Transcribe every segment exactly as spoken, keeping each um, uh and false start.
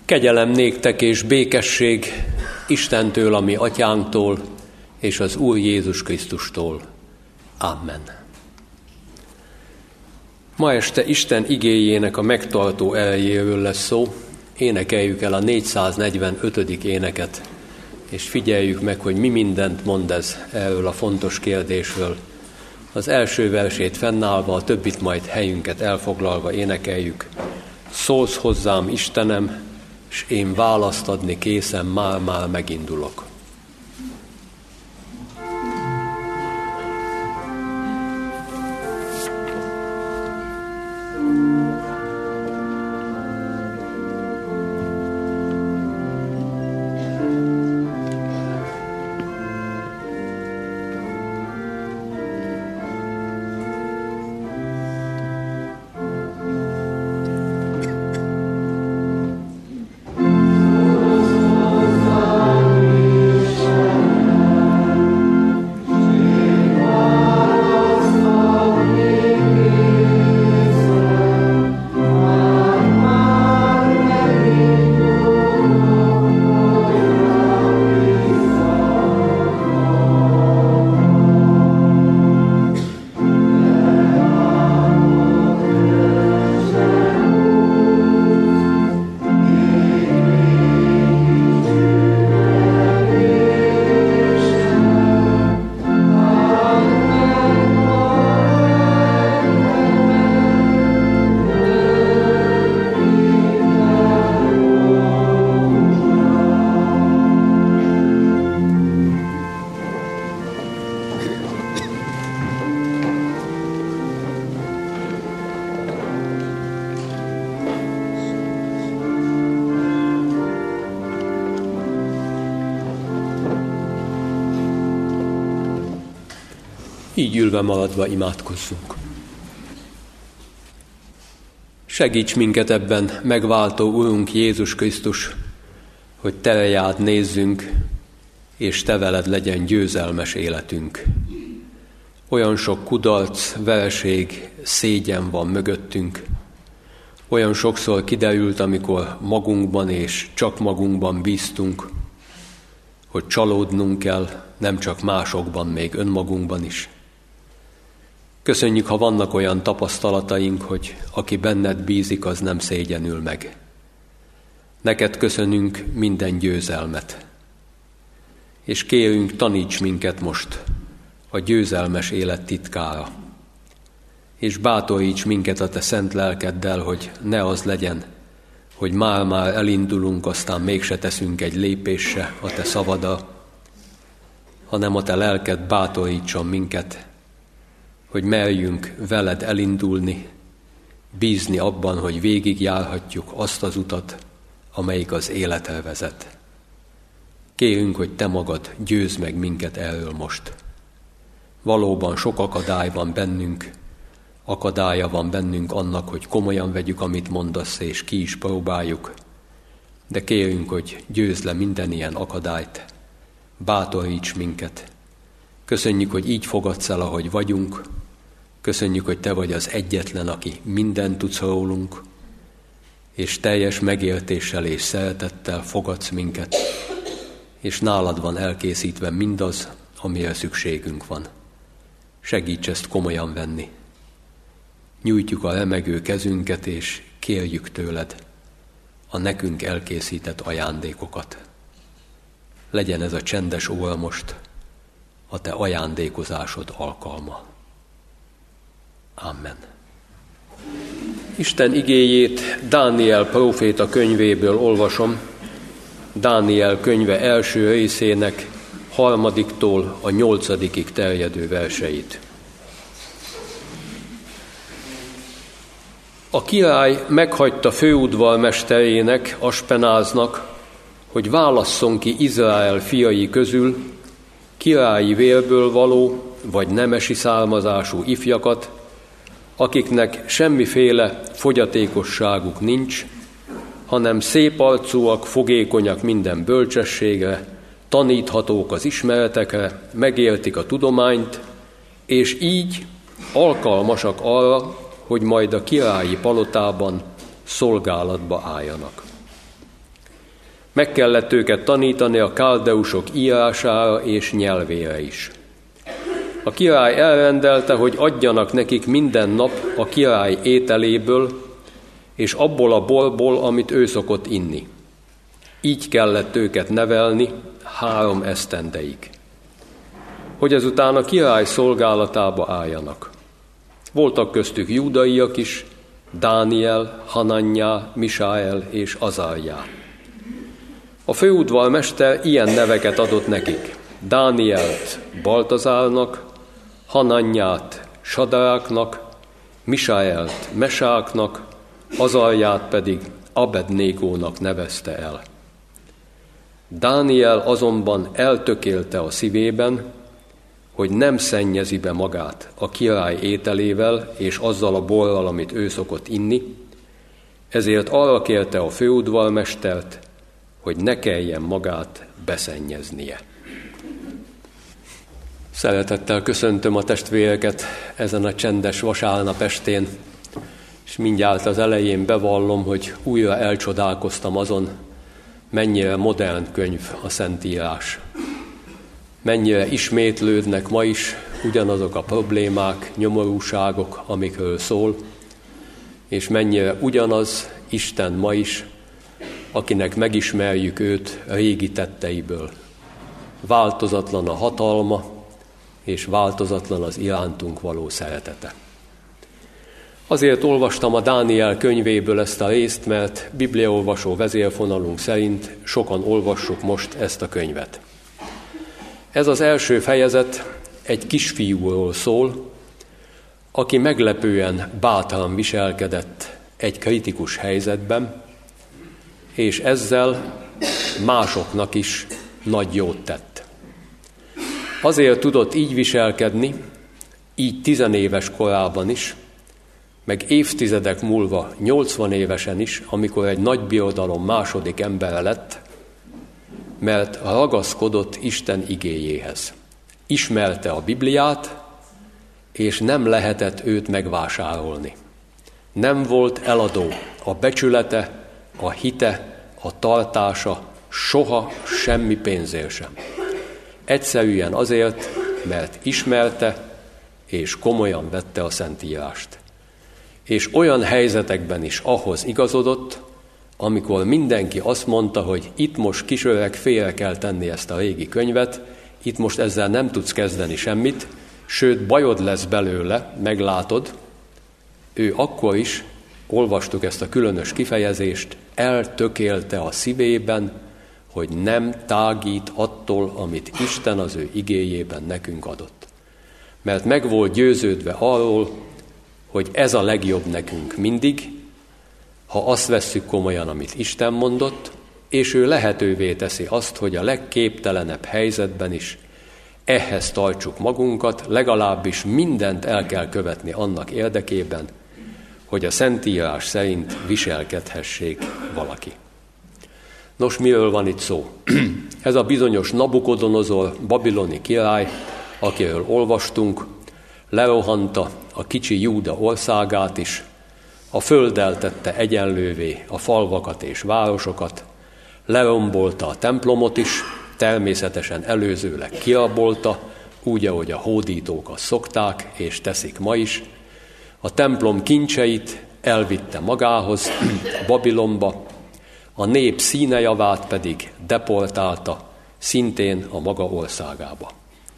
Kegyelem néktek és békesség Istentől, a mi atyánktól, és az Úr Jézus Krisztustól. Amen. Ma este Isten igéjének a megtartó erejéről lesz szó. Énekeljük el a négyszáznegyvenötödik éneket, és figyeljük meg, hogy mi mindent mond ez erről a fontos kérdésről. Az első versét fennállva, a többit majd helyünket elfoglalva énekeljük. Szólsz hozzám, Istenem, s én választ adni készen, már-már megindulok. Így ülve maradva imádkozzunk. Segíts minket ebben, megváltó Urunk Jézus Krisztus, hogy Te reád nézzünk, és Te veled legyen győzelmes életünk. Olyan sok kudarc, vereség, szégyen van mögöttünk. Olyan sokszor kiderült, amikor magunkban és csak magunkban bíztunk, hogy csalódnunk kell, nem csak másokban, még önmagunkban is. Köszönjük, ha vannak olyan tapasztalataink, hogy aki benned bízik, az nem szégyenül meg. Neked köszönünk minden győzelmet. És kérünk, taníts minket most a győzelmes élet titkára. És bátoríts minket a Te szent lelkeddel, hogy ne az legyen, hogy már-már elindulunk, aztán mégse teszünk egy lépést se a Te szavadra, hanem a Te lelked bátorítson minket, hogy merjünk veled elindulni, bízni abban, hogy végigjárhatjuk azt az utat, amelyik az életre vezet. Kérünk, hogy Te magad győzz meg minket erről most. Valóban sok akadály van bennünk, akadálya van bennünk annak, hogy komolyan vegyük, amit mondasz, és ki is próbáljuk, de kérünk, hogy győzz le minden ilyen akadályt, bátoríts minket. Köszönjük, hogy így fogadsz el, ahogy vagyunk. Köszönjük, hogy Te vagy az egyetlen, aki mindent tudsz rólunk, és teljes megértéssel és szeretettel fogadsz minket, és nálad van elkészítve mindaz, amire szükségünk van. Segíts ezt komolyan venni. Nyújtjuk a remegő kezünket, és kérjük tőled a nekünk elkészített ajándékokat. Legyen ez a csendes óra most a Te ajándékozásod alkalma. Amen. Isten igéjét Dániel próféta könyvéből olvasom, Dániel könyve első részének harmadiktól a nyolcadikig terjedő verseit. A király meghagyta főudvarmesterének, Aspenáznak, hogy válasszon ki Izrael fiai közül királyi vérből való vagy nemesi származású ifjakat, akiknek semmiféle fogyatékosságuk nincs, hanem szép arcúak, fogékonyak minden bölcsességre, taníthatók az ismeretekre, megértik a tudományt, és így alkalmasak arra, hogy majd a királyi palotában szolgálatba álljanak. Meg kellett őket tanítani a káldeusok írására és nyelvére is. A király elrendelte, hogy adjanak nekik minden nap a király ételéből, és abból a borból, amit ő szokott inni. Így kellett őket nevelni három esztendeig, hogy ezután a király szolgálatába álljanak. Voltak köztük júdaiak is, Dániel, Hananjá, Misael és Azarjá. A főudvarmester ilyen neveket adott nekik: Dánielt Baltazárnak, Hananját Sadaráknak, Misaelt Mesáknak, Azarját pedig Abednégónak nevezte el. Dániel azonban eltökélte a szívében, hogy nem szennyezi be magát a király ételével és azzal a borral, amit ő szokott inni, ezért arra kérte a főudvarmestert, hogy ne kelljen magát beszennyeznie. Szeretettel köszöntöm a testvéreket ezen a csendes vasárnap estén, és mindjárt az elején bevallom, hogy újra elcsodálkoztam azon, mennyire modern könyv a Szentírás. Mennyire ismétlődnek ma is ugyanazok a problémák, nyomorúságok, amikről szól, és mennyire ugyanaz Isten ma is, akinek megismerjük őt a régi tetteiből. Változatlan a hatalma, és változatlan az irántunk való szeretete. Azért olvastam a Dániel könyvéből ezt a részt, mert bibliaolvasó vezérfonalunk szerint sokan olvassuk most ezt a könyvet. Ez az első fejezet egy kisfiúról szól, aki meglepően bátran viselkedett egy kritikus helyzetben, és ezzel másoknak is nagy jót tett. Azért tudott így viselkedni, így tizenéves korában is, meg évtizedek múlva nyolcvan évesen is, amikor egy nagy birodalom második embere lett, mert ragaszkodott Isten igéjéhez. Ismerte a Bibliát, és nem lehetett őt megvásárolni. Nem volt eladó a becsülete, a hite, a tartása, soha semmi pénzért sem. Egyszerűen azért, mert ismerte és komolyan vette a Szentírást. És olyan helyzetekben is ahhoz igazodott, amikor mindenki azt mondta, hogy itt most kisöreg, félre kell tenni ezt a régi könyvet, itt most ezzel nem tudsz kezdeni semmit, sőt bajod lesz belőle, meglátod, ő akkor is, olvastuk ezt a különös kifejezést, eltökélte a szívében, hogy nem tágít attól, amit Isten az ő igéjében nekünk adott. Mert meg volt győződve arról, hogy ez a legjobb nekünk mindig, ha azt vesszük komolyan, amit Isten mondott, és ő lehetővé teszi azt, hogy a legképtelenebb helyzetben is ehhez tartsuk magunkat, legalábbis mindent el kell követni annak érdekében, hogy a Szentírás szerint viselkedhessék valaki. Nos, miről van itt szó? Ez a bizonyos Nabukodonozor, babiloni király, akiről olvastunk, lerohanta a kicsi Júda országát is, a földdel tette egyenlővé a falvakat és városokat, lerombolta a templomot is, természetesen előzőleg kirabolta, úgy, ahogy a hódítók azt szokták és teszik ma is. A templom kincseit elvitte magához Babilonba, a nép színejavát pedig deportálta, szintén a maga országába.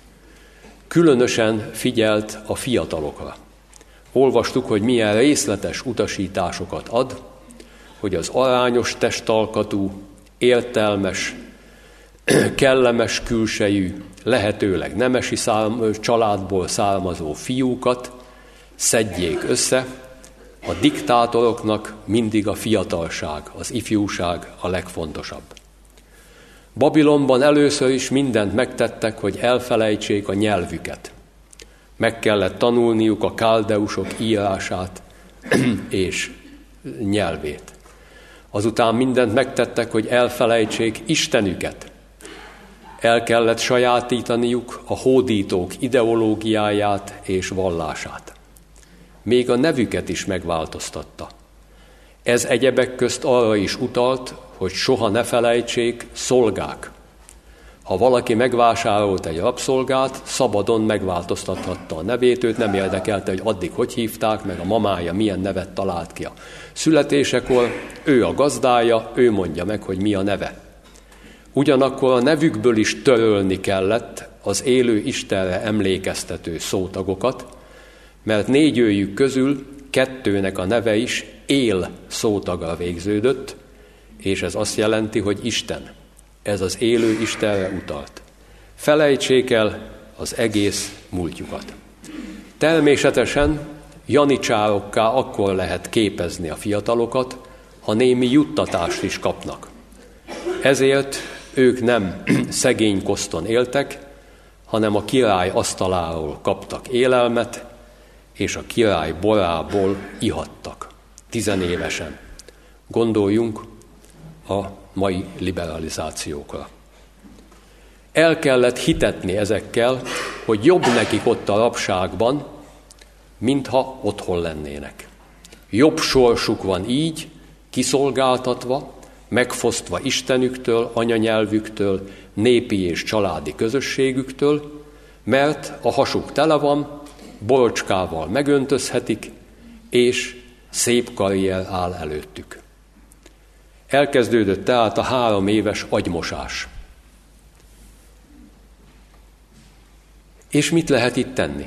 Különösen figyelt a fiatalokra. Olvastuk, hogy milyen részletes utasításokat ad, hogy az arányos testalkatú, értelmes, kellemes külsejű, lehetőleg nemesi szám, családból származó fiúkat szedjék össze. A diktátoroknak mindig a fiatalság, az ifjúság a legfontosabb. Babilonban először is mindent megtettek, hogy elfelejtsék a nyelvüket. Meg kellett tanulniuk a káldeusok írását és nyelvét. Azután mindent megtettek, hogy elfelejtsék Istenüket. El kellett sajátítaniuk a hódítók ideológiáját és vallását. Még a nevüket is megváltoztatta. Ez egyebek közt arra is utalt, hogy soha ne felejtsék, szolgák. Ha valaki megvásárolt egy rabszolgát, szabadon megváltoztathatta a nevét, őt nem érdekelte, hogy addig hogy hívták, meg a mamája milyen nevet talált ki a születésekor, ő a gazdája, ő mondja meg, hogy mi a neve. Ugyanakkor a nevükből is törölni kellett az élő Istenre emlékeztető szótagokat, mert négyőjük közül kettőnek a neve is él szótagra végződött, és ez azt jelenti, hogy Isten. Ez az élő Istenre utalt. Felejtsék el az egész múltjukat. Természetesen janicsárokká akkor lehet képezni a fiatalokat, ha némi juttatást is kapnak. Ezért ők nem szegény koszton éltek, hanem a király asztaláról kaptak élelmet, és a király borából ihattak. Tizenévesen. Gondoljunk a mai liberalizációkra. El kellett hitetni ezekkel, hogy jobb nekik ott a rabságban, mintha otthon lennének. Jobb sorsuk van így, kiszolgáltatva, megfosztva Istenüktől, anyanyelvüktől, népi és családi közösségüktől, mert a hasuk tele van, borocskával megöntözhetik, és szép karrier áll előttük. Elkezdődött tehát a három éves agymosás. És mit lehet itt tenni?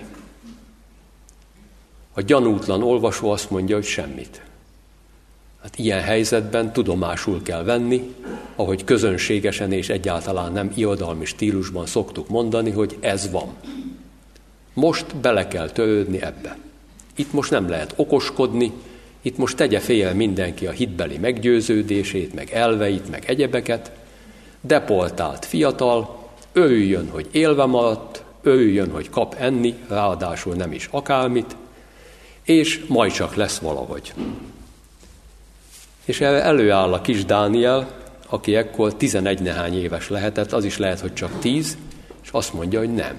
A gyanútlan olvasó azt mondja, hogy semmit. Hát ilyen helyzetben tudomásul kell venni, ahogy közönségesen és egyáltalán nem irodalmi stílusban szoktuk mondani, hogy ez van. Most bele kell törődni ebbe. Itt most nem lehet okoskodni, itt most tegye félre mindenki a hitbeli meggyőződését, meg elveit, meg egyebeket, deportált fiatal, örüljön, hogy élve maradt, örüljön, hogy kap enni, ráadásul nem is akármit, és majd csak lesz valahogy. És erre előáll a kis Dániel, aki ekkor tizenegy nehány éves lehetett, az is lehet, hogy csak tíz, és azt mondja, hogy nem.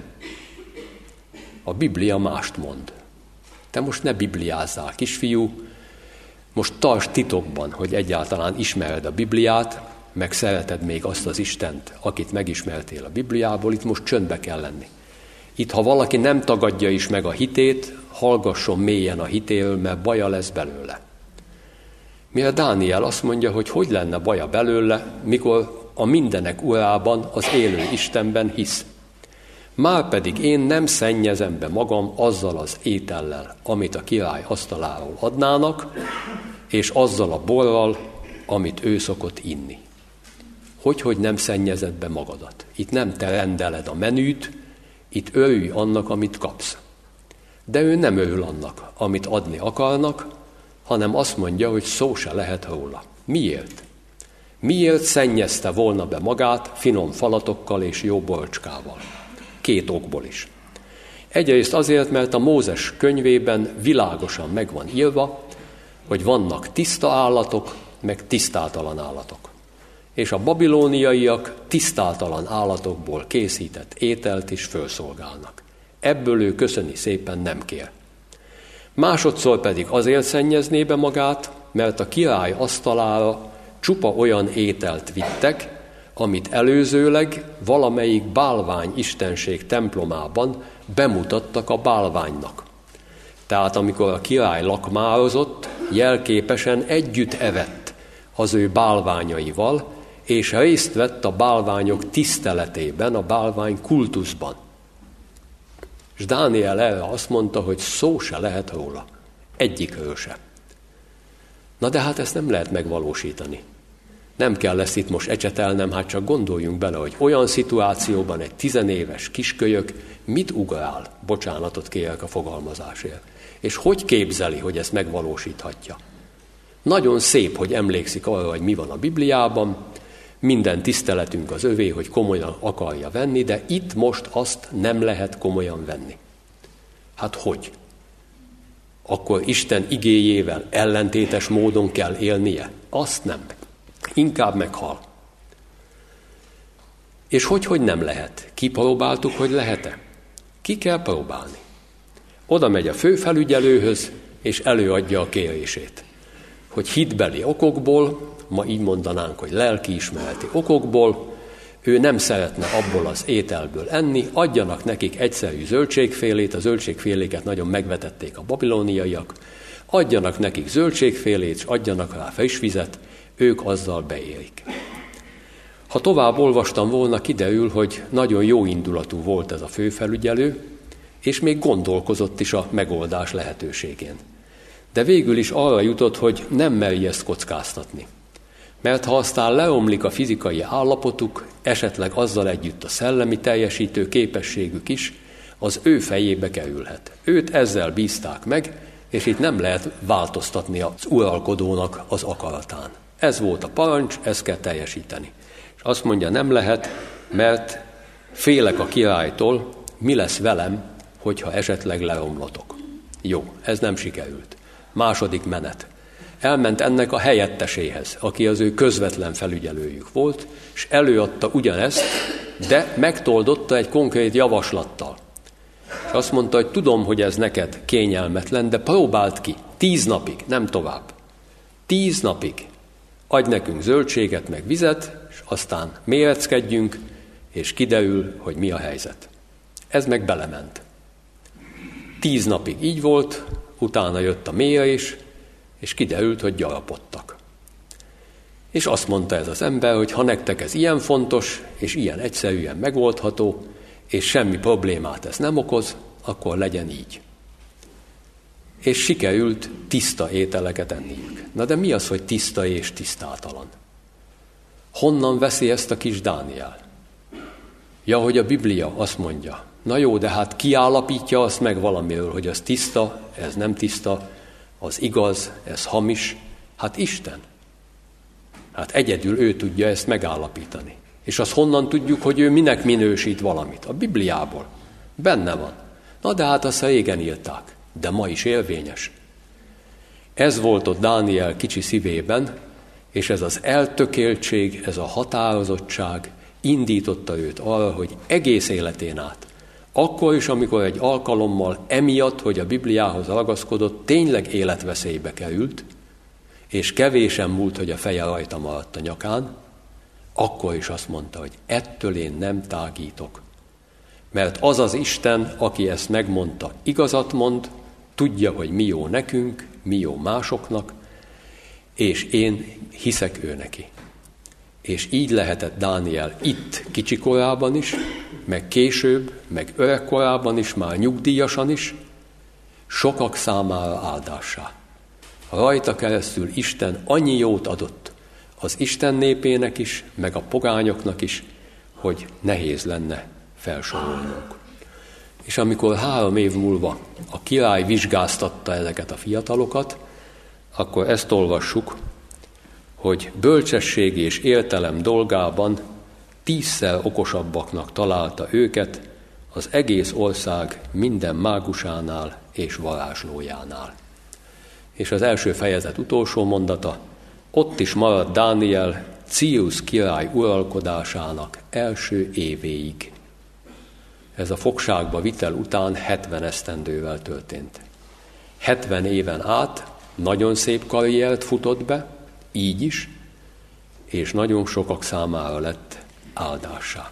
A Biblia mást mond. Te most ne bibliázzál, kisfiú, most tartsd titokban, hogy egyáltalán ismered a Bibliát, meg szereted még azt az Istent, akit megismertél a Bibliából, itt most csöndbe kell lenni. Itt, ha valaki nem tagadja is meg a hitét, hallgasson mélyen a hitéről, mert baja lesz belőle. Mire Dániel azt mondja, hogy hogy lenne baja belőle, mikor a mindenek urában, az élő Istenben hisz. Márpedig én nem szennyezem be magam azzal az étellel, amit a király asztaláról adnának, és azzal a borral, amit ő szokott inni. Hogy-hogy nem szennyezed be magadat. Itt nem te rendeled a menüt, itt örülj annak, amit kapsz. De ő nem örül annak, amit adni akarnak, hanem azt mondja, hogy szó se lehet róla. Miért? Miért szennyezte volna be magát finom falatokkal és jó borocskával? Két okból is. Egyrészt azért, mert a Mózes könyvében világosan meg van írva, hogy vannak tiszta állatok, meg tisztátalan állatok. És a babilóniaiak tisztátalan állatokból készített ételt is fölszolgálnak. Ebből ő köszöni szépen nem kér. Másodszor pedig azért szennyezné be magát, mert a király asztalára csupa olyan ételt vittek, amit előzőleg valamelyik bálvány istenség templomában bemutattak a bálványnak. Tehát amikor a király lakmározott, jelképesen együtt evett az ő bálványaival, és részt vett a bálványok tiszteletében, a bálvány kultuszban. És Dániel erre azt mondta, hogy szó se lehet róla. Egyikről se. Na de hát ezt nem lehet megvalósítani. Nem kell lesz itt most ecsetelnem, hát csak gondoljunk bele, hogy olyan szituációban egy tizenéves kiskölyök mit ugrál, bocsánatot kérek a fogalmazásért, és hogy képzeli, hogy ezt megvalósíthatja. Nagyon szép, hogy emlékszik arra, hogy mi van a Bibliában, minden tiszteletünk az övé, hogy komolyan akarja venni, de itt most azt nem lehet komolyan venni. Hát hogy? Akkor Isten igéjével ellentétes módon kell élnie? Azt nem. Inkább meghal. És hogy, hogy nem lehet? Kipróbáltuk, hogy lehet-e? Ki kell próbálni. Oda megy a főfelügyelőhöz, és előadja a kérését. hogy hitbeli okokból, ma így mondanánk, hogy lelkiismereti okokból, ő nem szeretne abból az ételből enni, adjanak nekik egyszerű zöldségfélét, a zöldségféléket nagyon megvetették a babiloniaiak, adjanak nekik zöldségfélét, és adjanak rá friss vizet, ők azzal beérik. Ha tovább olvastam volna, kiderül, hogy nagyon jó indulatú volt ez a főfelügyelő, és még gondolkozott is a megoldás lehetőségén. De végül is arra jutott, hogy nem meri ezt kockáztatni. Mert ha aztán leomlik a fizikai állapotuk, esetleg azzal együtt a szellemi teljesítő képességük is, az ő fejébe kerülhet. Őt ezzel bízták meg, és itt nem lehet változtatni az uralkodónak az akaratán. Ez volt a parancs, ezt kell teljesíteni. És azt mondja, nem lehet, mert félek a királytól, mi lesz velem, hogyha esetleg leromlotok. Jó, ez nem sikerült. Második menet. Elment ennek a helyetteséhez, aki az ő közvetlen felügyelőjük volt, és előadta ugyanezt, de megtoldotta egy konkrét javaslattal. És azt mondta, hogy tudom, hogy ez neked kényelmetlen, de próbáld ki, tíz napig, nem tovább. Tíz napig adj nekünk zöldséget, meg vizet, és aztán méreckedjünk, és kiderül, hogy mi a helyzet. Ez meg belement. Tíz napig így volt, utána jött a mérés, és kiderült, hogy gyarapodtak. És azt mondta ez az ember, hogy ha nektek ez ilyen fontos, és ilyen egyszerűen megoldható, és semmi problémát ez nem okoz, akkor legyen így. És sikerült tiszta ételeket enniük. Na de mi az, hogy tiszta és tisztátalan? Honnan veszi ezt a kis Dániel? Ja, hogy a Biblia azt mondja, na jó, de hát ki állapítja azt meg valamiről, hogy az tiszta, ez nem tiszta, az igaz, ez hamis. Hát Isten. Hát egyedül ő tudja ezt megállapítani. És azt honnan tudjuk, hogy ő minek minősít valamit? A Bibliából. Benne van. Na de hát azt régen írták, de ma is érvényes. Ez volt ott Dániel kicsi szívében, és ez az eltökéltség, ez a határozottság indította őt arra, hogy egész életén át, akkor is, amikor egy alkalommal emiatt, hogy a Bibliához ragaszkodott, tényleg életveszélybe került, és kevésen múlt, hogy a feje rajta maradt a nyakán, akkor is azt mondta, hogy ettől én nem tágítok. Mert az az Isten, aki ezt megmondta, igazat mond, tudja, hogy mi jó nekünk, mi jó másoknak, és én hiszek ő neki. És így lehetett Dániel itt kicsikorában is, meg később, meg öregkorában is, már nyugdíjasan is, sokak számára áldássá. Rajta keresztül Isten annyi jót adott az Isten népének is, meg a pogányoknak is, hogy nehéz lenne felsorolnunk. És amikor három év múlva a király vizsgáztatta ezeket a fiatalokat, akkor ezt olvassuk, hogy bölcsesség és értelem dolgában tízszer okosabbaknak találta őket az egész ország minden mágusánál és varázslójánál. És az első fejezet utolsó mondata, ott is maradt Dániel Círus király uralkodásának első évéig. Ez a fogságba vitel után hetven esztendővel történt. hetven éven át nagyon szép karriert futott be, így is, és nagyon sokak számára lett áldássá.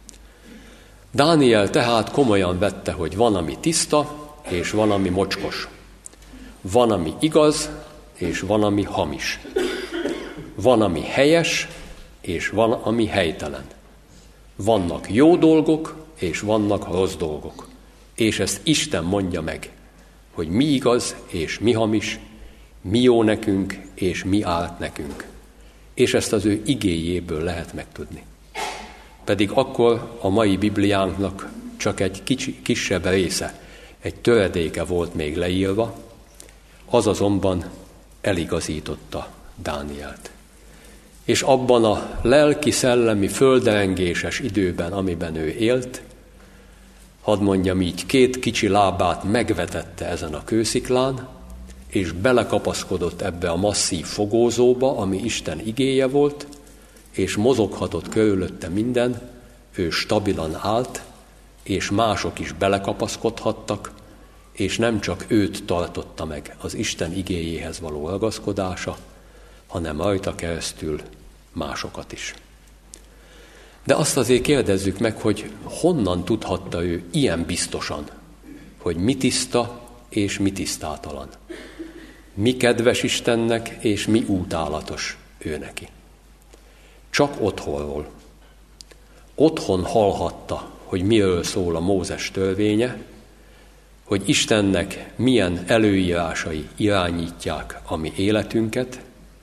Dániel tehát komolyan vette, hogy van, ami tiszta, és van, ami mocskos. Van, ami igaz, és van, ami hamis. Van, ami helyes, és van, ami helytelen. Vannak jó dolgok, és vannak rossz dolgok. És ezt Isten mondja meg, hogy mi igaz, és mi hamis, mi jó nekünk, és mi árt nekünk. És ezt az ő igéjéből lehet megtudni. Pedig akkor a mai Bibliánknak csak egy kicsi, kisebb része, egy töredéke volt még leírva, az azonban eligazította Dánielt. És abban a lelki-szellemi földrengéses időben, amiben ő élt, hadd mondjam így, két kicsi lábát megvetette ezen a kősziklán, és belekapaszkodott ebbe a masszív fogózóba, ami Isten igéje volt, és mozoghatott körülötte minden, ő stabilan állt, és mások is belekapaszkodhattak, és nem csak őt tartotta meg az Isten igéjéhez való ragaszkodása, hanem rajta keresztül másokat is. De azt azért kérdezzük meg, hogy honnan tudhatta ő ilyen biztosan, hogy mi tiszta és mi tisztátalan. Mi kedves Istennek és mi útálatos ő neki. Csak otthonról. Otthon hallhatta, hogy miről szól a Mózes törvénye, hogy Istennek milyen előírásai irányítják a mi életünket.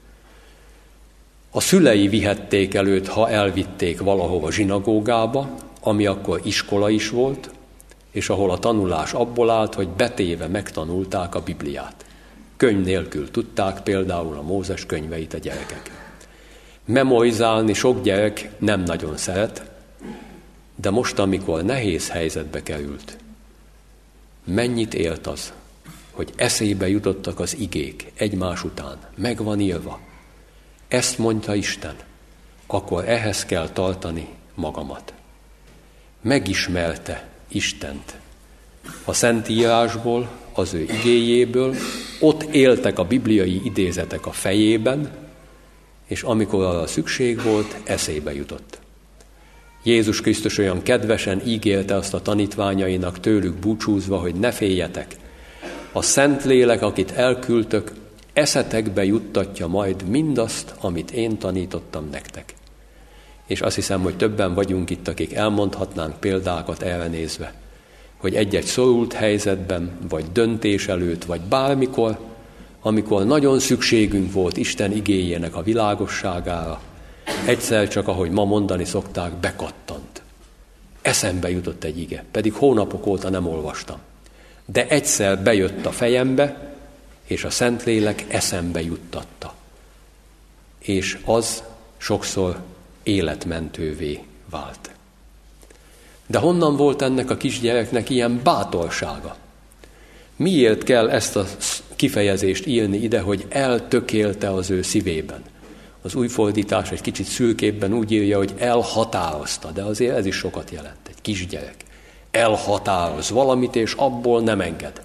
A szülei vihették előtt, ha elvitték valahova zsinagógába, ami akkor iskola is volt, és ahol a tanulás abból állt, hogy betéve megtanulták a Bibliát. Könyv nélkül tudták például a Mózes könyveit a gyerekek. Memorizálni sok gyerek nem nagyon szeret, de most, amikor nehéz helyzetbe került, mennyit élt az, hogy eszébe jutottak az igék egymás után, meg van írva. Ezt mondta Isten, akkor ehhez kell tartani magamat. Megismerte Istent a Szentírásból, az ő igéjéből, ott éltek a bibliai idézetek a fejében, és amikor arra szükség volt, eszébe jutott. Jézus Krisztus olyan kedvesen ígérte azt a tanítványainak tőlük búcsúzva, hogy ne féljetek. A Szentlélek, akit elküldtök, eszetekbe juttatja majd mindazt, amit én tanítottam nektek. És azt hiszem, hogy többen vagyunk itt, akik elmondhatnánk példákat erre nézve, hogy egy-egy szorult helyzetben, vagy döntés előtt, vagy bármikor, amikor nagyon szükségünk volt Isten igéjének a világosságára, egyszer csak, ahogy ma mondani szokták, bekattant. Eszembe jutott egy ige, pedig hónapok óta nem olvastam. De egyszer bejött a fejembe, és a Szentlélek eszembe juttatta. És az sokszor életmentővé vált. De honnan volt ennek a kisgyereknek ilyen bátorsága? Miért kell ezt a kifejezést írni ide, hogy eltökélte az ő szívében? Az új fordítás egy kicsit szürkébben úgy írja, hogy elhatározta, de azért ez is sokat jelent. Egy kisgyerek elhatároz valamit, és abból nem enged.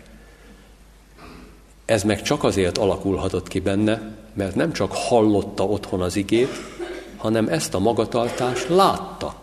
Ez meg csak azért alakulhatott ki benne, mert nem csak hallotta otthon az igét, hanem ezt a magatartást látta.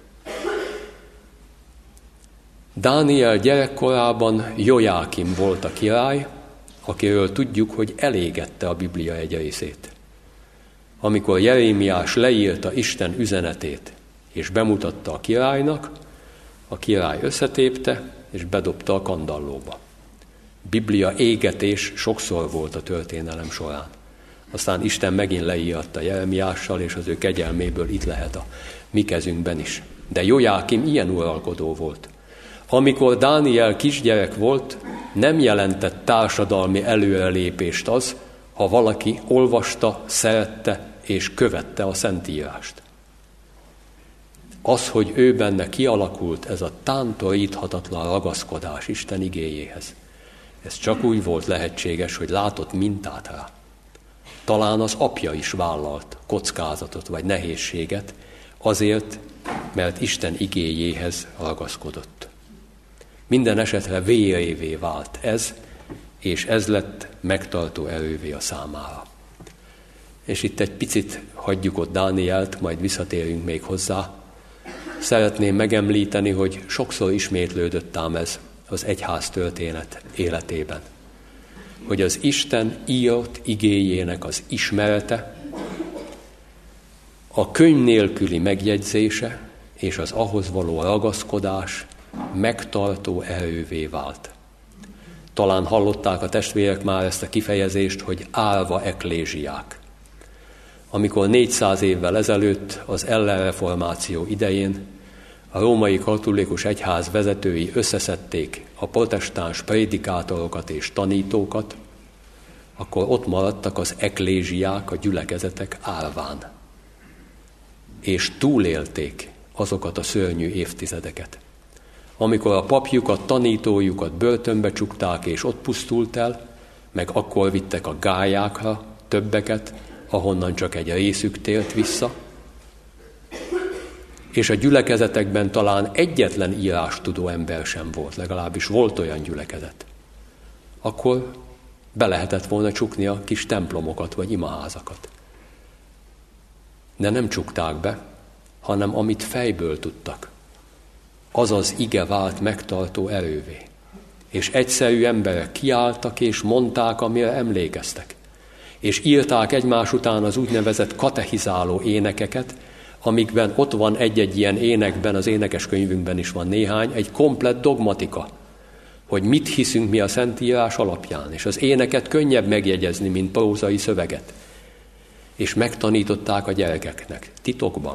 Dániel gyerekkorában Jojákim volt a király, akiről tudjuk, hogy elégette a Biblia egy részét. Amikor Jeremiás leírta Isten üzenetét, és bemutatta a királynak, a király összetépte, és bedobta a kandallóba. Biblia égetés sokszor volt a történelem során. Aztán Isten megint leíratta Jeremiással, és az ő kegyelméből itt lehet a mi kezünkben is. De Jojákim ilyen uralkodó volt. Amikor Dániel kisgyerek volt, nem jelentett társadalmi előrelépést az, ha valaki olvasta, szerette és követte a Szentírást. Az, hogy ő benne kialakult ez a tántoríthatatlan ragaszkodás Isten igéjéhez, ez csak úgy volt lehetséges, hogy látott mintát rá. Talán az apja is vállalt kockázatot vagy nehézséget, azért, mert Isten igéjéhez ragaszkodott. Minden esetre vérévé vált ez, és ez lett megtartó erővé a számára. És itt egy picit hagyjuk ott Dánielt, majd visszatérünk még hozzá. Szeretném megemlíteni, hogy sokszor ismétlődött ám ez az egyház történet életében. Hogy az Isten írott igéjének az ismerete, a könyv nélküli megjegyzése és az ahhoz való ragaszkodás megtartó erővé vált. Talán hallották a testvérek már ezt a kifejezést, hogy árva eklézsiák. Amikor négyszáz évvel ezelőtt az ellenreformáció idején a római katolikus egyház vezetői összeszedték a protestáns prédikátorokat és tanítókat, akkor ott maradtak az eklézsiák, a gyülekezetek árván. És túlélték azokat a szörnyű évtizedeket. Amikor a papjukat, tanítójukat börtönbe csukták, és ott pusztult el, meg akkor vittek a gályákra többeket, ahonnan csak egy részük tért vissza, és a gyülekezetekben talán egyetlen írástudó ember sem volt, legalábbis volt olyan gyülekezet, akkor be lehetett volna csukni a kis templomokat vagy imaházakat. de nem csukták be, hanem amit fejből tudtak. Az az ige vált megtartó erővé. És egyszerű emberek kiálltak és mondták, amire emlékeztek. És írták egymás után az úgynevezett katehizáló énekeket, amikben ott van egy-egy ilyen énekben, az énekeskönyvünkben is van néhány, egy komplett dogmatika, hogy mit hiszünk mi a Szentírás alapján, és az éneket könnyebb megjegyezni, mint prózai szöveget. És megtanították a gyerekeknek, titokban.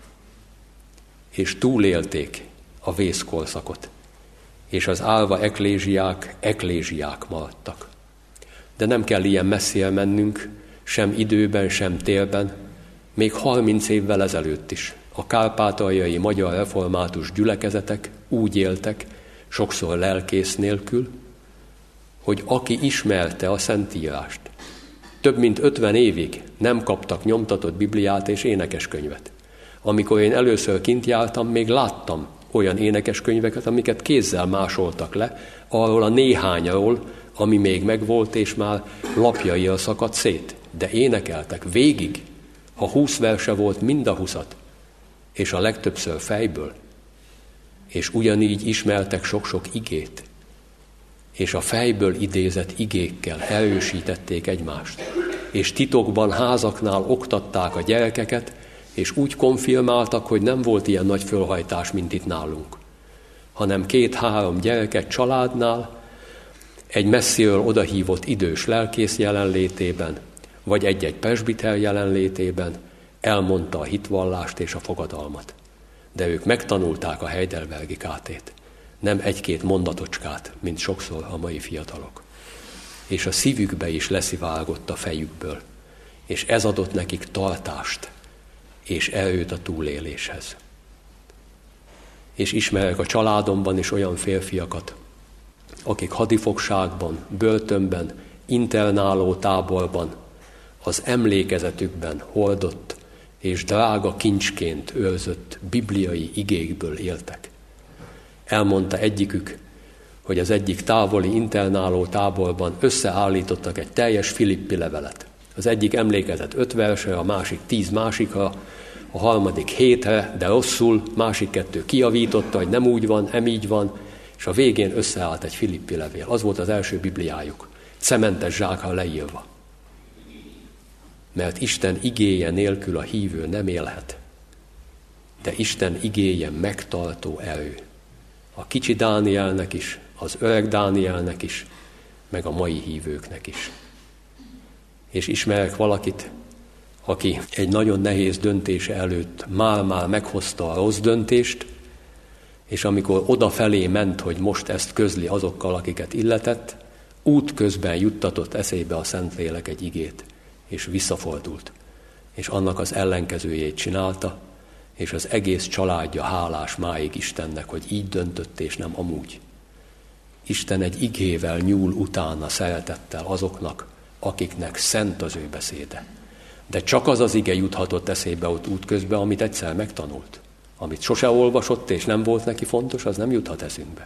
És túlélték a vészkorszakot. És az álva eklézsiák, eklézsiák maradtak. De nem kell ilyen messzire mennünk, sem időben, sem térben, még harminc évvel ezelőtt is. A kárpátaljai magyar református gyülekezetek úgy éltek, sokszor lelkész nélkül, hogy aki ismerte a Szentírást, több mint ötven évig nem kaptak nyomtatott Bibliát és énekeskönyvet. Amikor én először kint jártam, még láttam olyan énekeskönyveket, amiket kézzel másoltak le, arról a néhányról, ami még megvolt, és már lapjaira szakadt szét. De énekeltek végig, ha húsz verse volt, mind a húszat, és a legtöbbször fejből. És ugyanígy ismertek sok-sok igét, és a fejből idézett igékkel erősítették egymást. És titokban házaknál oktatták a gyerekeket, és úgy konfirmáltak, hogy nem volt ilyen nagy fölhajtás, mint itt nálunk, hanem két-három gyereket családnál, egy messziről odahívott idős lelkész jelenlétében, vagy egy-egy presbiter jelenlétében elmondta a hitvallást és a fogadalmat. De ők megtanulták a heidelbergikátét, nem egy-két mondatocskát, mint sokszor a mai fiatalok. És a szívükbe is leszivárgott a fejükből, és ez adott nekik tartást és erőt a túléléshez. És ismerek a családomban is olyan férfiakat, akik hadifogságban, börtönben, internáló táborban, az emlékezetükben hordott és drága kincsként őrzött bibliai igékből éltek. Elmondta egyikük, hogy az egyik távoli internáló táborban összeállítottak egy teljes Filippi levelet. Az egyik emlékezett öt versre, a másik tíz másikra, a harmadik hétre, de rosszul, másik kettő kijavította, hogy nem úgy van, nem így van, és a végén összeállt egy Filippi levél. Az volt az első Bibliájuk, cementes zsákra leírva. Mert Isten igéje nélkül a hívő nem élhet, de Isten igéje megtartó erő. A kicsi Dánielnek is, az öreg Dánielnek is, meg a mai hívőknek is. És ismerek valakit, aki egy nagyon nehéz döntése előtt már-már meghozta a rossz döntést, és amikor odafelé ment, hogy most ezt közli azokkal, akiket illetett, útközben juttatott eszébe a Szentlélek egy igét, és visszafordult. És annak az ellenkezőjét csinálta, és az egész családja hálás máig Istennek, hogy így döntött, és nem amúgy. Isten egy igével nyúl utána szeretettel azoknak, akiknek szent az ő beszéde. De csak az az ige juthatott eszébe ott útközben, amit egyszer megtanult. Amit sose olvasott, és nem volt neki fontos, az nem juthat eszünkbe.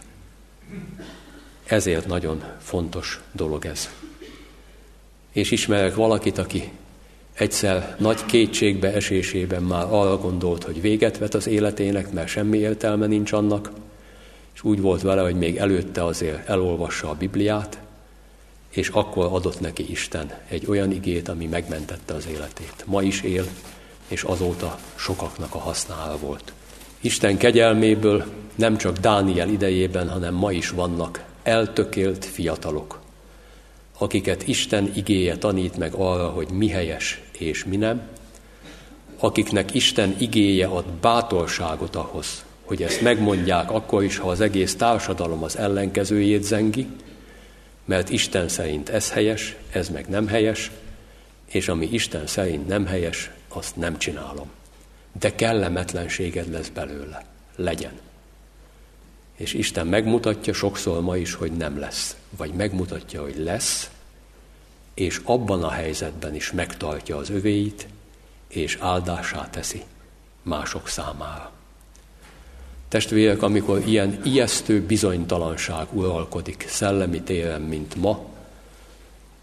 Ezért nagyon fontos dolog ez. És ismerek valakit, aki egyszer nagy kétségbe esésében már arra gondolt, hogy véget vet az életének, mert semmi értelme nincs annak, és úgy volt vele, hogy még előtte azért elolvassa a Bibliát, és akkor adott neki Isten egy olyan igét, ami megmentette az életét. Ma is él, és azóta sokaknak a hasznára volt. Isten kegyelméből nem csak Dániel idejében, hanem ma is vannak eltökélt fiatalok, akiket Isten igéje tanít meg arra, hogy mi helyes és mi nem, akiknek Isten igéje ad bátorságot ahhoz, hogy ezt megmondják akkor is, ha az egész társadalom az ellenkezőjét zengi, mert Isten szerint ez helyes, ez meg nem helyes, és ami Isten szerint nem helyes, azt nem csinálom. De kellemetlenséged lesz belőle. Legyen. És Isten megmutatja sokszor ma is, hogy nem lesz. Vagy megmutatja, hogy lesz, és abban a helyzetben is megtartja az övéit, és áldássá teszi mások számára. Testvérek, amikor ilyen ijesztő bizonytalanság uralkodik szellemi téren, mint ma,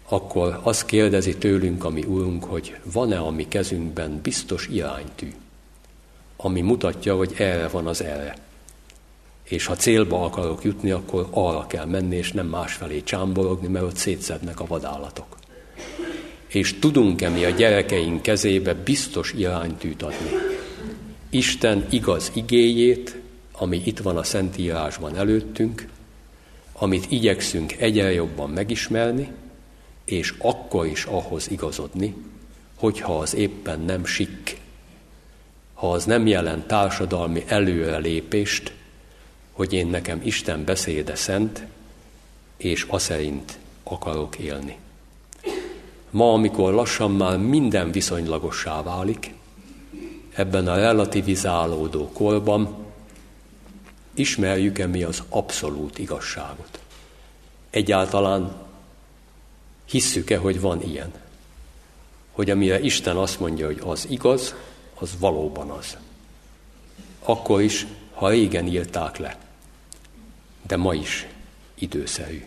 akkor azt kérdezi tőlünk a mi Urunk, hogy van-e a mi kezünkben biztos iránytű, ami mutatja, hogy erre van az erre. És ha célba akarok jutni, akkor arra kell menni, és nem másfelé csámborogni, mert ott szétszednek a vadállatok. És tudunk-e mi a gyerekeink kezébe biztos iránytűt adni? Isten igaz igéjét, ami itt van a Szentírásban előttünk, amit igyekszünk egyre jobban megismerni, és akkor is ahhoz igazodni, hogyha az éppen nem sikk, ha az nem jelent társadalmi előrelépést, hogy én nekem Isten beszéde szent, és aszerint akarok élni. Ma, amikor lassan már minden viszonylagossá válik, ebben a relativizálódó korban ismerjük-e mi az abszolút igazságot? Egyáltalán hisszük-e, hogy van ilyen? Hogy amire Isten azt mondja, hogy az igaz, az valóban az. Akkor is, ha régen írták le, de ma is időszerű.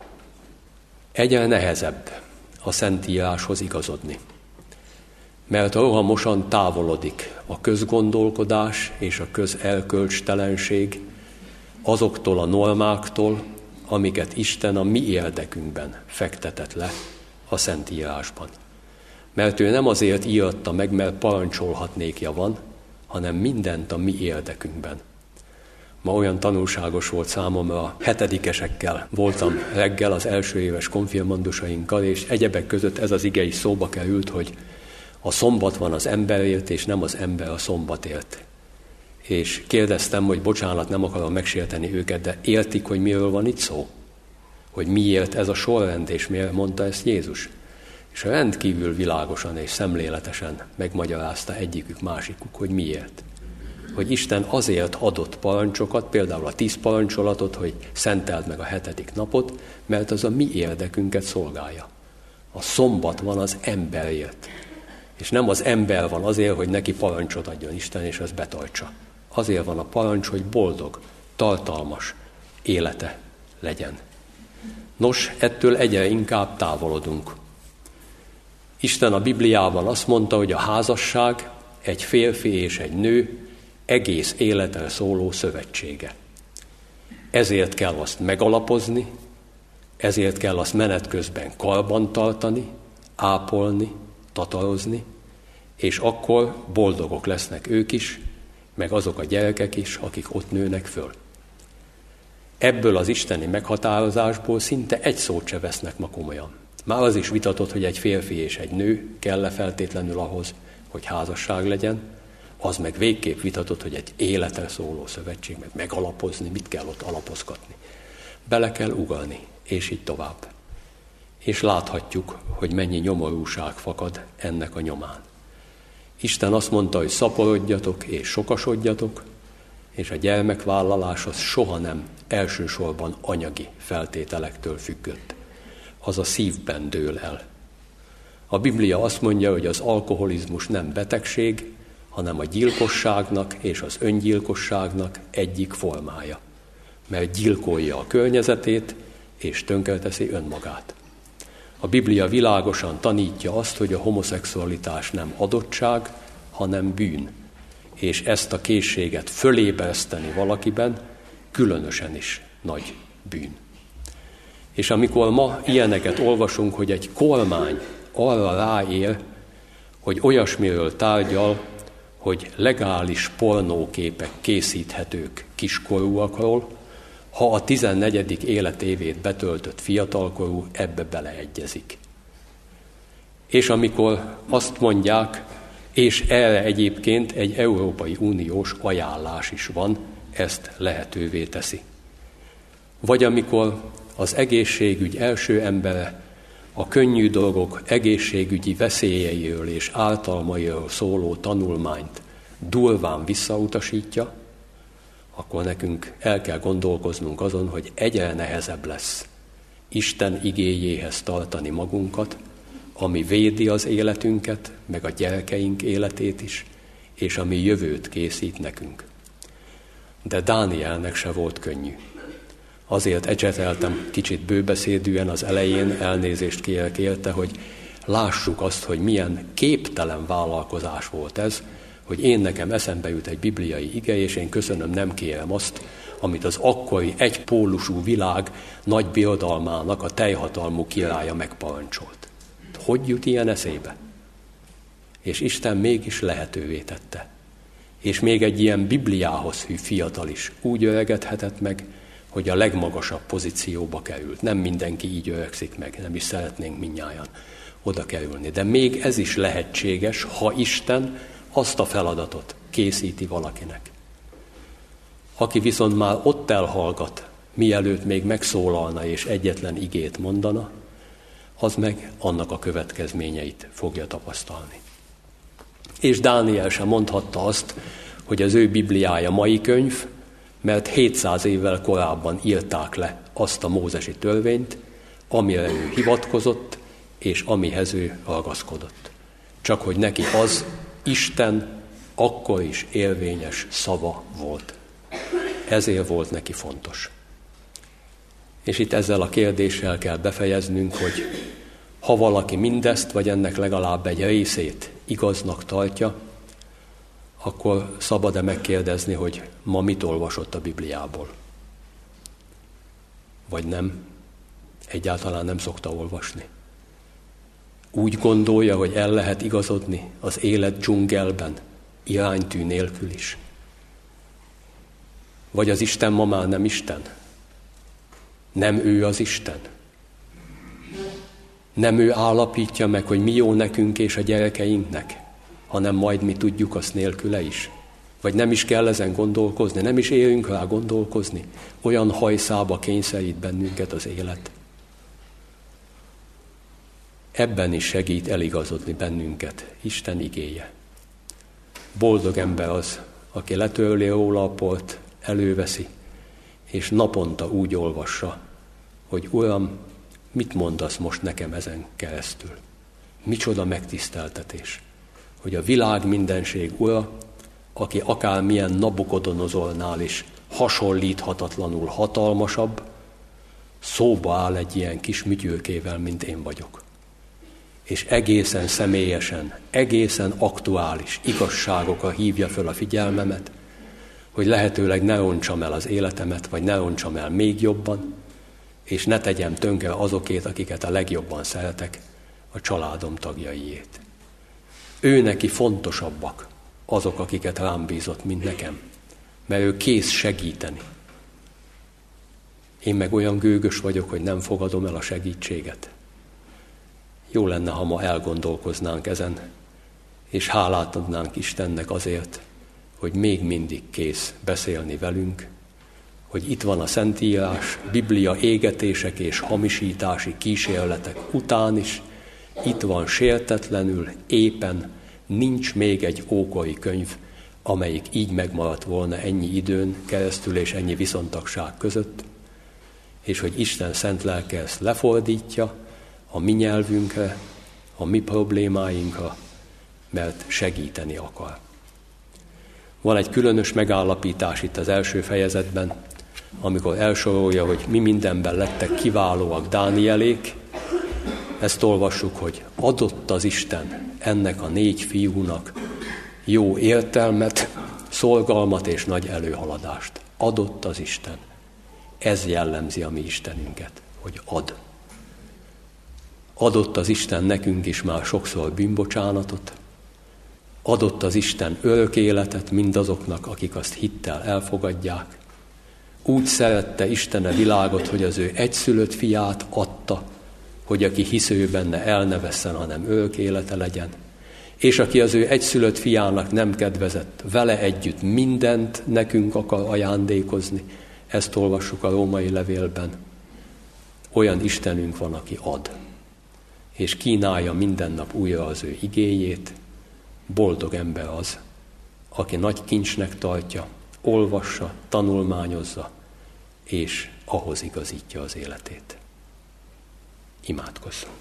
Egyre nehezebb a Szentíráshoz igazodni, mert rohamosan távolodik a közgondolkodás és a közelkölcstelenség azoktól a normáktól, amiket Isten a mi érdekünkben fektetett le a Szentírásban. Mert ő nem azért íratta meg, mert parancsolhatnékja van, hanem mindent a mi érdekünkben. Ma olyan tanulságos volt számomra, hetedikesekkel voltam reggel az első éves konfirmandusainkkal, és egyebek között ez az ige is szóba került, hogy a szombat van az emberért, és nem az ember a szombatért. És kérdeztem, hogy bocsánat, nem akarom megsérteni őket, de értik, hogy miről van itt szó? Hogy miért ez a sorrend, és miért mondta ezt Jézus? És rendkívül világosan és szemléletesen megmagyarázta egyikük, másikuk, hogy miért. Hogy Isten azért adott parancsokat, például a tíz parancsolatot, hogy szenteld meg a hetedik napot, mert az a mi érdekünket szolgálja. A szombat van az emberért. És nem az ember van azért, hogy neki parancsot adjon Isten, és azt betartsa. Azért van a parancs, hogy boldog, tartalmas élete legyen. Nos, ettől egyre inkább távolodunk. Isten a Bibliában azt mondta, hogy a házasság egy férfi és egy nő egész életre szóló szövetsége. Ezért kell azt megalapozni, ezért kell azt menet közben karban tartani, ápolni, tatarozni, és akkor boldogok lesznek ők is, meg azok a gyerekek is, akik ott nőnek föl. Ebből az isteni meghatározásból szinte egy szót se vesznek ma komolyan. Már az is vitatott, hogy egy férfi és egy nő kell-e feltétlenül ahhoz, hogy házasság legyen, az meg végképp vitatott, hogy egy életre szóló szövetség, meg megalapozni, mit kell ott alapozgatni. Bele kell ugalni, és így tovább. És láthatjuk, hogy mennyi nyomorúság fakad ennek a nyomán. Isten azt mondta, hogy szaporodjatok és sokasodjatok, és a gyermekvállalás az soha nem elsősorban anyagi feltételektől függött. Az a szívben dől el. A Biblia azt mondja, hogy az alkoholizmus nem betegség, hanem a gyilkosságnak és az öngyilkosságnak egyik formája. Mert gyilkolja a környezetét, és tönkreteszi önmagát. A Biblia világosan tanítja azt, hogy a homoszexualitás nem adottság, hanem bűn. És ezt a készséget fölébreszteni valakiben különösen is nagy bűn. És amikor ma ilyeneket olvasunk, hogy egy kormány arra ráér, hogy olyasmiről tárgyal, hogy legális pornóképek készíthetők kiskorúakról, ha a tizennegyedik életévét betöltött fiatalkorú ebbe beleegyezik. És amikor azt mondják, és erre egyébként egy Európai Uniós ajánlás is van, ezt lehetővé teszi. Vagy amikor az egészségügy első embere a könnyű dolgok egészségügyi veszélyeiről és ártalmairól szóló tanulmányt durván visszautasítja, akkor nekünk el kell gondolkoznunk azon, hogy egyre nehezebb lesz Isten igéjéhez tartani magunkat, ami védi az életünket, meg a gyerekeink életét is, és ami jövőt készít nekünk. De Dánielnek se volt könnyű. Azért ecseteltem kicsit bőbeszédűen az elején, elnézést kérek érte, hogy lássuk azt, hogy milyen képtelen vállalkozás volt ez, hogy én nekem eszembe jut egy bibliai ige, és én köszönöm, nem kérem azt, amit az akkori egypólusú világ nagy birodalmának a teljhatalmú királya megparancsolt. Hogy jut ilyen eszébe? És Isten mégis lehetővé tette. És még egy ilyen Bibliához hű fiatal is úgy öregedhetett meg, hogy a legmagasabb pozícióba került. Nem mindenki így öregszik meg, nem is szeretnénk mindnyájan oda kerülni. De még ez is lehetséges, ha Isten azt a feladatot készíti valakinek. Aki viszont már ott elhallgat, mielőtt még megszólalna és egyetlen igét mondana, az meg annak a következményeit fogja tapasztalni. És Dániel sem mondhatta azt, hogy az ő Bibliája mai könyv, mert hétszáz évvel korábban írták le azt a mózesi törvényt, amire ő hivatkozott, és amihez ő ragaszkodott. Csak hogy neki az Isten akkor is érvényes szava volt. Ezért volt neki fontos. És itt ezzel a kérdéssel kell befejeznünk, hogy ha valaki mindezt, vagy ennek legalább egy részét igaznak tartja, akkor szabad-e megkérdezni, hogy ma mit olvasott a Bibliából? Vagy nem? Egyáltalán nem szokta olvasni. Úgy gondolja, hogy el lehet igazodni az élet dzsungelben, iránytű nélkül is. Vagy az Isten ma már nem Isten? Nem ő az Isten? Nem ő állapítja meg, hogy mi jó nekünk és a gyerekeinknek, hanem majd mi tudjuk azt nélküle is? Vagy nem is kell ezen gondolkozni, nem is élünk rá gondolkozni? Olyan hajszába kényszerít bennünket az élet. Ebben is segít eligazodni bennünket Isten igéje. Boldog ember az, aki letörli róla a port, előveszi, és naponta úgy olvassa, hogy Uram, mit mondasz most nekem ezen keresztül? Micsoda megtiszteltetés, hogy a világ mindenség ura, aki akármilyen Nabukodonozornál is hasonlíthatatlanul hatalmasabb, szóba áll egy ilyen kis mütyülkével, mint én vagyok. És egészen személyesen, egészen aktuális igazságokra hívja föl a figyelmemet, hogy lehetőleg ne rontsam el az életemet, vagy ne rontsam el még jobban, és ne tegyem tönkre azokét, akiket a legjobban szeretek, a családom tagjaiét. Ő neki fontosabbak azok, akiket rám bízott, mint nekem, mert ő kész segíteni. Én meg olyan gőgös vagyok, hogy nem fogadom el a segítséget. Jó lenne, ha ma elgondolkoznánk ezen, és hálát adnánk Istennek azért, hogy még mindig kész beszélni velünk, hogy itt van a Szentírás, Biblia égetések és hamisítási kísérletek után is, itt van sértetlenül, éppen, nincs még egy ókori könyv, amelyik így megmaradt volna ennyi időn keresztül és ennyi viszontagság között, és hogy Isten szent lelke ezt lefordítja a mi nyelvünkre, a mi problémáinkra, mert segíteni akar. Van egy különös megállapítás itt az első fejezetben, amikor elsorolja, hogy mi mindenben lettek kiválóak Dánielék. Ezt olvassuk, hogy adott az Isten ennek a négy fiúnak jó értelmet, szorgalmat és nagy előhaladást. Adott az Isten. Ez jellemzi a mi Istenünket, hogy ad. Adott az Isten nekünk is már sokszor bűnbocsánatot, adott az Isten örök életet mindazoknak, akik azt hittel elfogadják. Úgy szerette Isten a világot, hogy az ő egyszülött fiát adta, hogy aki hisz ő benne el ne vesszen, hanem örök élete legyen. És aki az ő egyszülött fiának nem kedvezett, vele együtt mindent nekünk akar ajándékozni. Ezt olvassuk a római levélben. Olyan Istenünk van, aki ad, és kínálja minden nap újra az ő igéjét. Boldog ember az, aki nagy kincsnek tartja, olvassa, tanulmányozza, és ahhoz igazítja az életét. Imádkozzunk.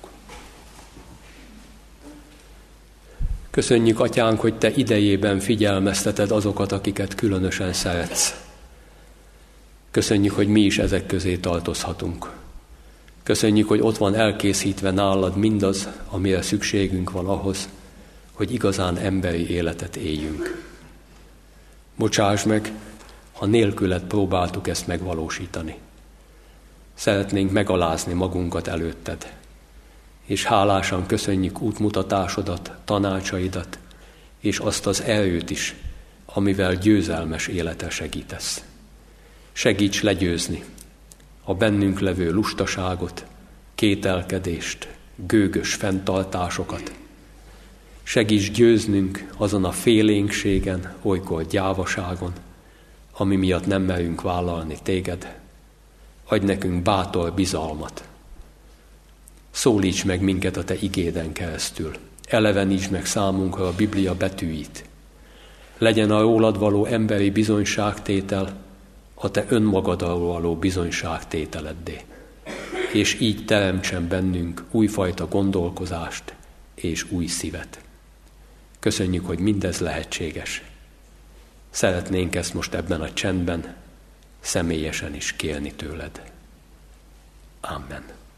Köszönjük, Atyánk, hogy Te idejében figyelmezteted azokat, akiket különösen szeretsz. Köszönjük, hogy mi is ezek közé tartozhatunk. Köszönjük, hogy ott van elkészítve nálad mindaz, amire szükségünk van ahhoz, hogy igazán emberi életet éljünk. Bocsáss meg, ha nélküled próbáltuk ezt megvalósítani. Szeretnénk megalázni magunkat előtted, és hálásan köszönjük útmutatásodat, tanácsaidat, és azt az erőt is, amivel győzelmes életre segítesz. Segíts legyőzni a bennünk levő lustaságot, kételkedést, gőgös fenntartásokat. Segíts győznünk azon a félénkségen, olykor gyávaságon, ami miatt nem merünk vállalni téged. Adj nekünk bátor bizalmat. Szólíts meg minket a te igéden keresztül. Eleveníts meg számunkra a Biblia betűit. Legyen a rólad való emberi bizonyságtétel a te önmagadról való bizonyságtételeddé. És így teremtsen bennünk újfajta gondolkozást és új szívet. Köszönjük, hogy mindez lehetséges. Szeretnénk ezt most ebben a csendben személyesen is kérni tőled. Amen.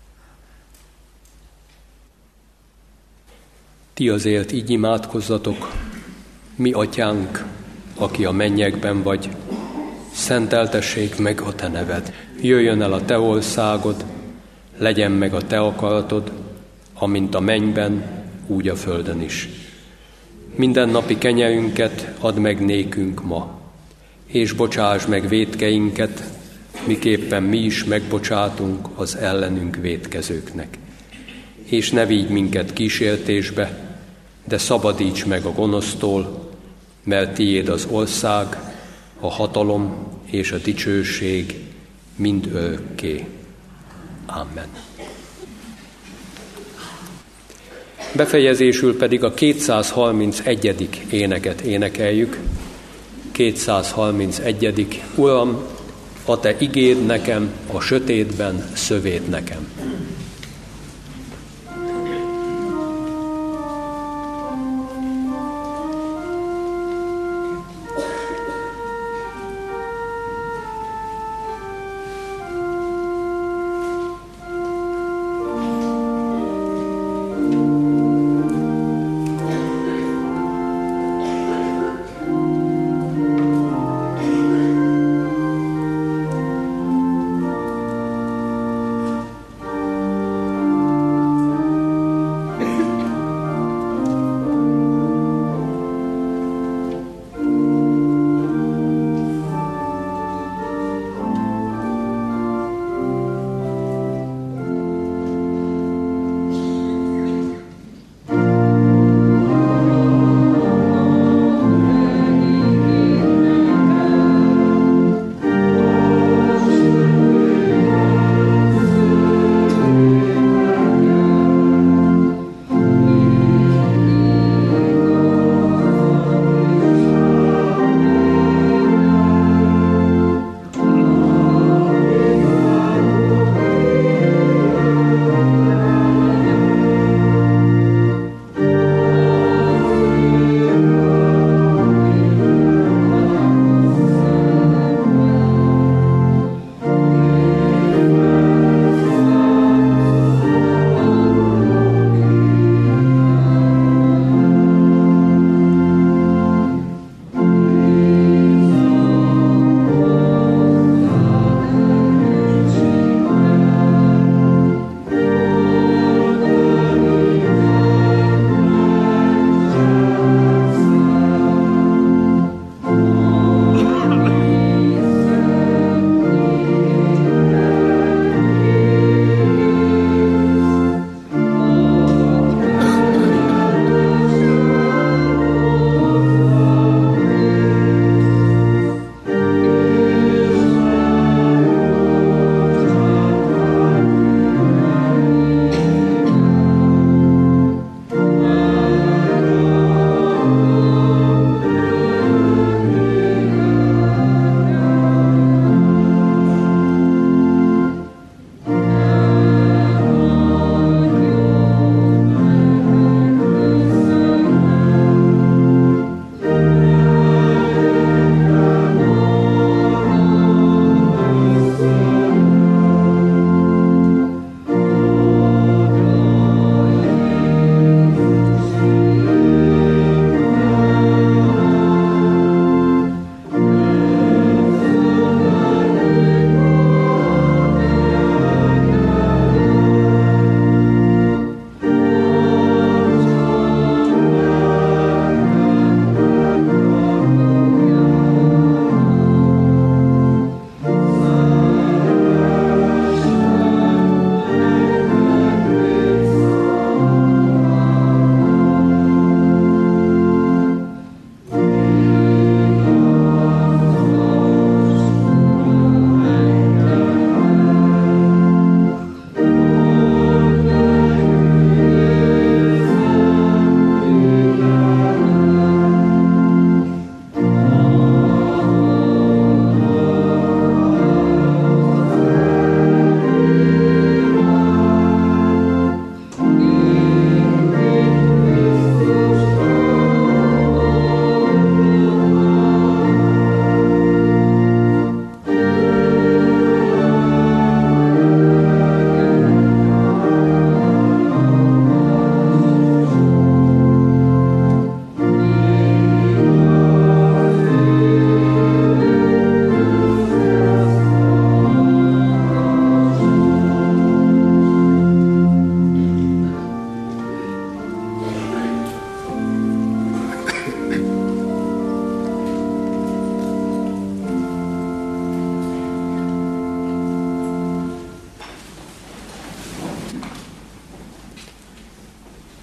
Ti azért így imádkozzatok: mi atyánk, aki a mennyekben vagy, szenteltessék meg a te neved. Jöjjön el a te országod, legyen meg a te akaratod, amint a mennyben, úgy a földön is. Minden napi kenyerünket add meg nékünk ma, és bocsáss meg vétkeinket, miképpen mi is megbocsátunk az ellenünk vétkezőknek. És ne vigy minket kísértésbe, de szabadíts meg a gonosztól, mert tiéd az ország, a hatalom és a dicsőség mind örökké. Amen. Befejezésül pedig a kétszázharmincegyedik éneket énekeljük. kétszázharmincegyedik Uram, a te igéd nekem, a sötétben szövét nekem.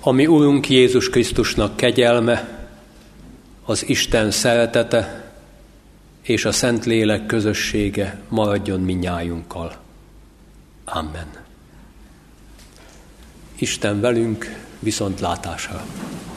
ami Urunk Jézus Krisztusnak kegyelme, az Isten szeretete és a Szentlélek közössége maradjon mindnyájunkkal. Amen. Isten velünk, viszontlátásra!